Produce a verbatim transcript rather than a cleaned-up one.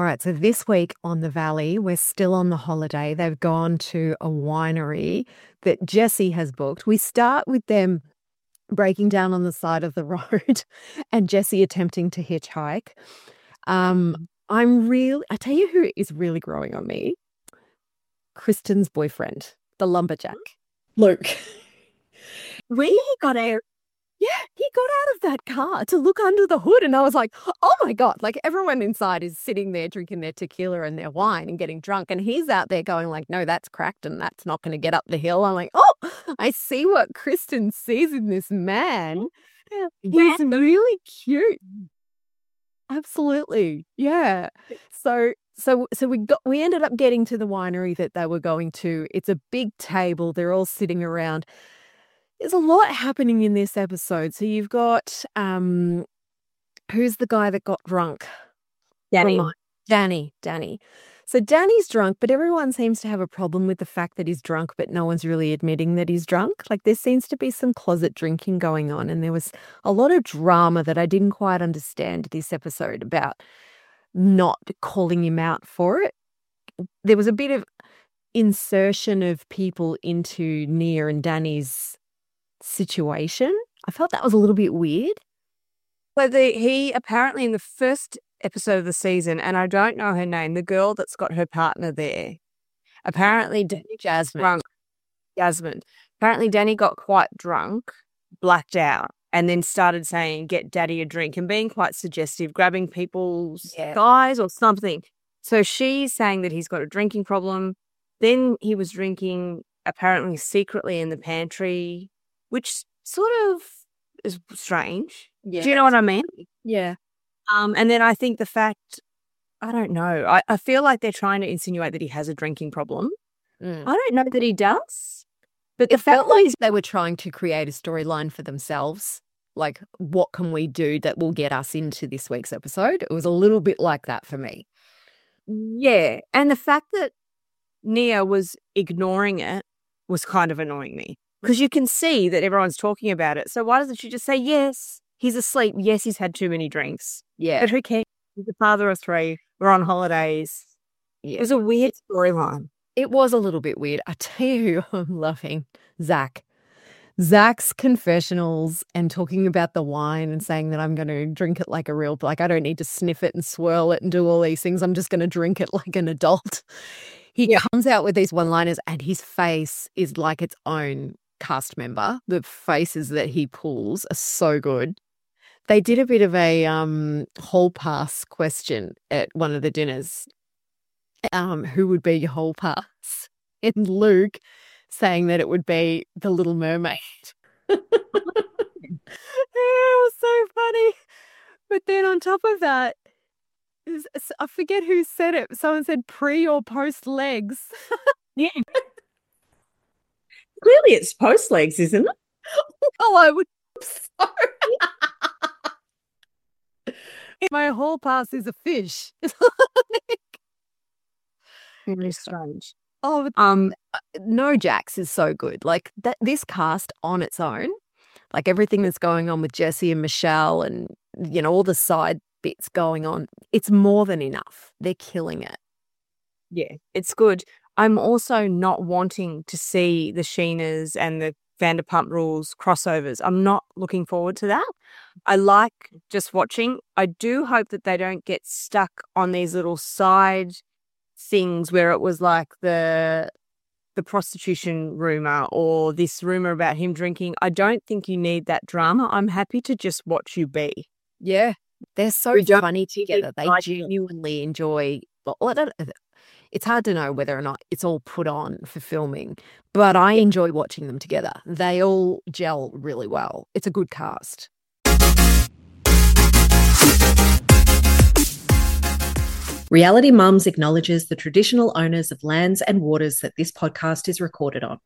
All right, so this week on The Valley, we're still on the holiday. They've gone to a winery that Jessie has booked. We start with them breaking down on the side of the road and Jessie attempting to hitchhike. Um, I'm really, I tell you who is really growing on me. Kristen's boyfriend, the lumberjack. Luke. We got out. Yeah, he got out of that car to look under the hood and I was like, oh my God, like everyone inside is sitting there drinking their tequila and their wine and getting drunk and he's out there going like, no, that's cracked and that's not going to get up the hill. I'm like, oh, I see what Kristen sees in this man. Yeah, he's really cute. Absolutely. Yeah. So so so we got we ended up getting to the winery that they were going to. It's a big table. They're all sitting around. There's a lot happening in this episode. So you've got, um, who's the guy that got drunk? Danny. Remind- Danny. Danny. So Danny's drunk, but everyone seems to have a problem with the fact that he's drunk, but no one's really admitting that he's drunk. Like there seems to be some closet drinking going on. And there was a lot of drama that I didn't quite understand this episode about not calling him out for it. There was a bit of insertion of people into Nia and Danny's situation. I felt that was a little bit weird. So the, he apparently in the first episode of the season, and I don't know her name, the girl that's got her partner there, apparently Danny Jasmine. Drunk, Jasmine. Apparently Danny got quite drunk, blacked out, and then started saying, get daddy a drink, and being quite suggestive, grabbing people's Yeah. thighs or something. So she's saying that he's got a drinking problem. Then he was drinking apparently secretly in the pantry, which sort of is strange. Yeah. Do you know what I mean? Yeah. Um, and then I think the fact, I don't know, I, I feel like they're trying to insinuate that he has a drinking problem. Mm. I don't know that he does. But It the fact felt that like he's, they were trying to create a storyline for themselves. Like, what can we do that will get us into this week's episode? It was a little bit like that for me. yeah. And the fact that Nia was ignoring it was kind of annoying me. Because you can see that everyone's talking about it. So why doesn't she just say, yes, he's asleep. Yes, he's had too many drinks. Yeah. But who cares? He's the father of three. We're on holidays. Yeah. It was a weird storyline. It was a little bit weird. I tell you who I'm loving. Zach. Zach's confessionals and talking about the wine and saying that I'm going to drink it like a real, like I don't need to sniff it and swirl it and do all these things. I'm just going to drink it like an adult. He Yeah. comes out with these one-liners and his face is like its own cast member. The faces that he pulls are so good. They did a bit of a um, hall pass question at one of the dinners. Um, who would be your hall pass? And Luke saying that it would be The Little Mermaid. It was so funny. But then on top of that, is- I forget who said it. Someone said pre or post legs. Yeah. Clearly it's post legs, isn't it? Oh, I would. So. My hall pass is a fish. Really strange. Oh, Um, no, Jax is so good. Like that, this cast on its own, like everything that's going on with Jessie and Michelle, and you know all the side bits going on, it's more than enough. They're killing it. yeah, it's good. I'm also not wanting to see the Sheenas and the Vanderpump Rules crossovers. I'm not looking forward to that. I like just watching. I do hope that they don't get stuck on these little side things where it was like the the prostitution rumor or this rumor about him drinking. I don't think you need that drama. I'm happy to just watch you be. Yeah, they're so We don't funny together. They like it. genuinely enjoy. Well, I don't, it's hard to know whether or not it's all put on for filming, but I enjoy watching them together. They all gel really well. It's a good cast. Reality Mums acknowledges the traditional owners of lands and waters that this podcast is recorded on,